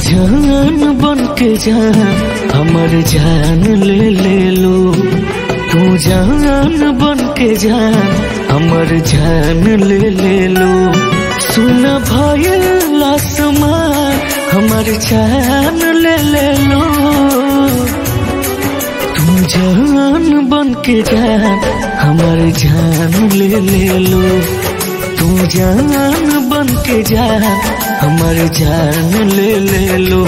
जान बन के जान हमर जान ले लो। तू जान बन के जान हमर जान ले लो। सुन भयल आसमान हमर जान ले लो। तू जान बन के जान हमर जान ले लो। तू जान बन के जान हमर जान ले लो।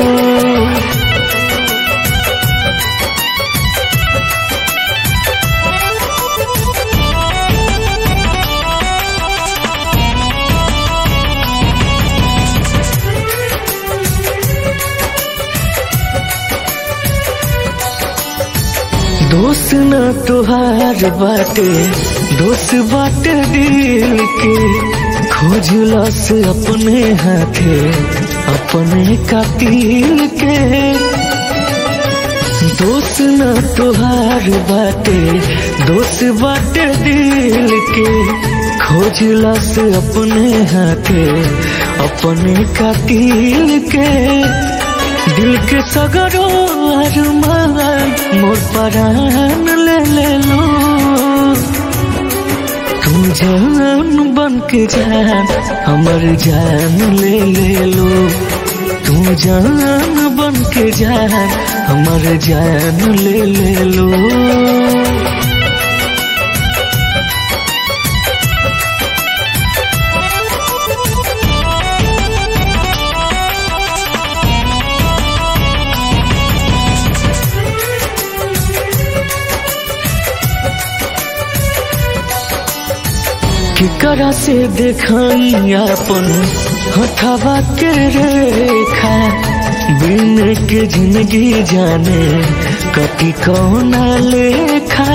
दोस्त न तोहार बाटे दोस्त बाटे दिल के। खोजलस अपने हाथे अपने कातिल के। दोस्त न तोहार बाटे दोस्त बाटे दिल के। खोजलस अपने हाथे अपने कातिल के। दिल के सगरो अरमान मोर परान ले लो। तू जान बन के जान हमर जान ले लो। तू जान बन के जान हमर जान ले लो। केकरा से देखाई अपन हथवा के रेखा। बिन के जिंदगी जाने कटी कौना लेखा।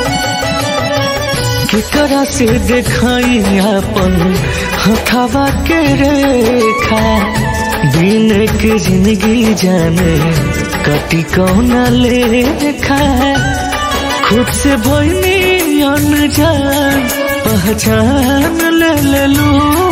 केकरा से देखाई अपन हथवा के रेखा। बिन के जिंदगी जाने कटी कौना लेखा। खुद से भइनी अनजान पहचान ले लो।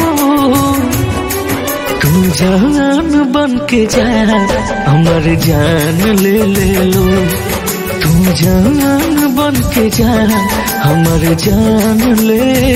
तू जान बन के जान हमर जान ले लो। तू जान बन के जान हमर जान ले